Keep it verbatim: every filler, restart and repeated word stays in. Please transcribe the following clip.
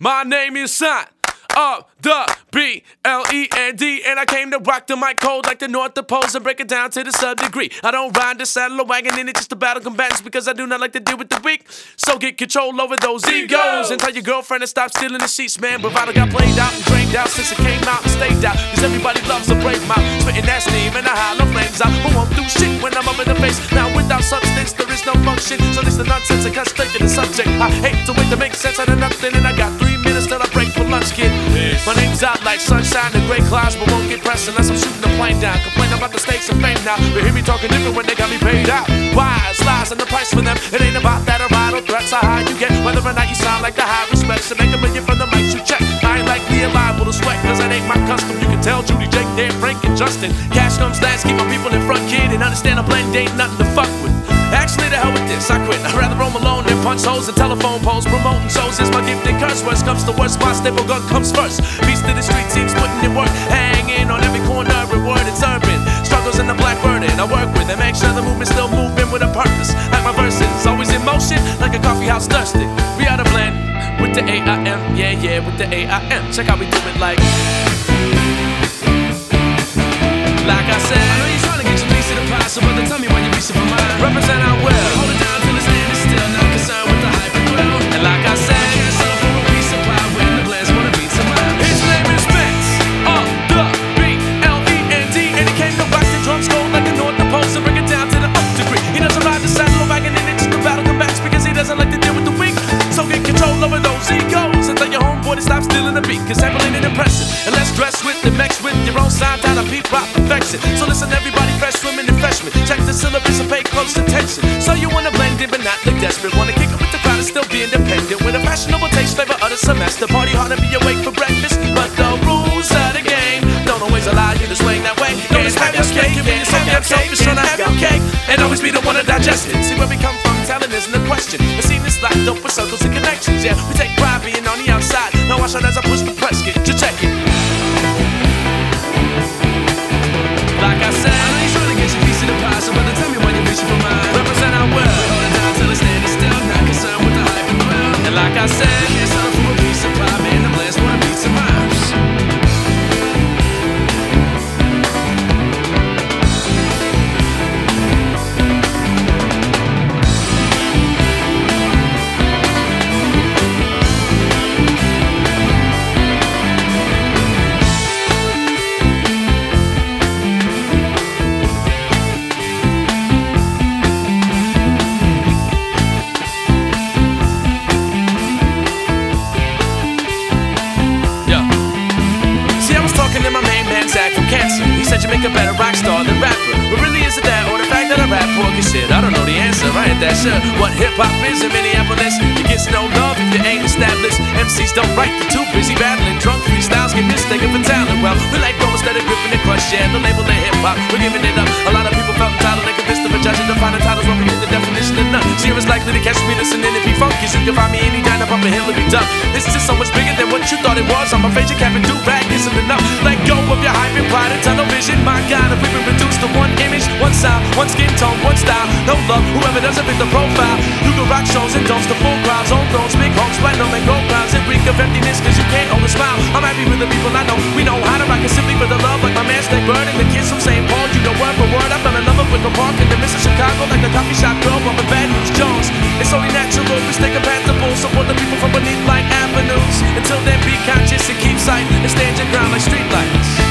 My name is Son of the B L E N D, and I came to rock the mic cold like the North Poles and break it down to the sub-degree. I don't ride the saddle or wagon in it just to battle combatants because I do not like to deal with the weak. So get control over those egos and tell your girlfriend to stop stealing the sheets, man. Bravado got played out and drained out since it came out and stayed out, cause everybody loves a brave mouth, spitting that steam and the hollow flames out. Who won't do shit when I'm up in the face? Now without substance there is no function, so this the nonsense and cut straight to the subject. I hate to wait to make sense out of nothing, and I got three minutes till I break for lunch, kid. My name's out like sunshine and gray clouds, but won't get pressed unless I'm shooting the plane down. Complain about the stakes of fame now, but hear me talking different when they got me paid out. Wise lies and the price for them. It ain't about that or ride or threats. How high you get, whether or not you sound like the high respect. So make a million from the mics you check. I ain't like me liable to sweat, cause that ain't my custom. You can tell Judy, Jake, Dan, Frank, and Justin. Cash comes last, keep my people in front, kid, and understand a blend ain't nothing to fuck with. Actually, the hell with this, I quit. I'd rather roam alone than punch holes and telephone poles. Promoting shows is my gift and curse. Worst comes to worst, my staple gun comes first. Beast to the street teams putting in work, hanging on every corner, every word, it's urban. Struggles in the black burden, I work with and make sure the movement's still moving with a purpose. Like my verses, always in motion, like a coffee house thirsty. We are the blend with the A I M, yeah, yeah, with the A I M. Check how we do it like. Like I said, I know you're trying to get your piece of the pie, so brother, tell me why you're reaching for mine. Represent our will, hold it down till it's standing still, not concerned with the hype and grill. And like I said, can't settle for a piece of pie when the blends wanna beat some rhymes. His name is Vince of the B L E N D, and he came to rock the drums cold like the North Poles and bring it down to the up degree. He doesn't ride the saddle or wagon in it just to battle comebacks because he doesn't like to deal with the weak. So get control over those egos and tell your homeboy to stop stealing the beat, cause sample ain't impressive unless dressed with and mixed with your own sound down a beat rock perfection. So listen everybody, fresh women and freshmen, check the syllabus and pay close attention. So you wanna blend in but not look desperate, wanna kick it with the crowd and still be independent, with a fashionable taste flavor of the semester. Party hard and be awake for breakfast, but the rules of the game don't always allow you to swing that way. Don't just have your cake, give me yourself your cake, just tryna have your cake and always be the one to digest it. See where we come from, talent isn't a question. The scene is locked up with circles and connections, yeah. We take pride being on the outside, now watch out as I push the press kit, just check it. Like I said, I know you're trying to get your piece of the pie, so brother, tell me why you're reaching for mine. Represent our will, hold it down till it's standing still, not concerned with the hype and grill. And like I said, can't settle for a piece of pie, man, the blends wanna beat some rhymes. He said you make a better rock star than rapper, but really is it that, or the fact that I rap poor? Cause shit, I don't know the answer, I ain't that sure what hip-hop is in Minneapolis. It gets no love if you ain't established. M Cs don't write, they're too busy battling. Drunk freestyles get mistaken for talent. Well, we like go instead of gripping the crush, yeah, the label the hip-hop, we're giving it up. A lot of people felt entitled, they convinced of a judge and define the titles where we get the definition of none. So you're as likely to catch me listening if he funk, cause you can find me anytime up a hill and be done. This is just so much bigger than what you thought it was. I'm afraid your cap and do-rag isn't enough. Let go of your hype and pride and tunnel vision. My God, if we been reduced to one image, one sound, one skin tone, one style, no love, whoever doesn't fit the profile. You can rock shows and don'ts to full crowds, own thrones, big homes, platinum and gold crowns, and reek of emptiness cause you can't hold a smile. I'm happy with the people I know, we know how to rock it simply for the love, like my man Stay Bird and the kids from Saint Paul. You know word for word, I fell in love with the park in the midst of Chicago, like the coffee shop girl bumping Bad News Jones. It's only natural, we stay compatible, support the people from beneath like avenues. Until then be conscious and keep sight, and stand your ground like street lights.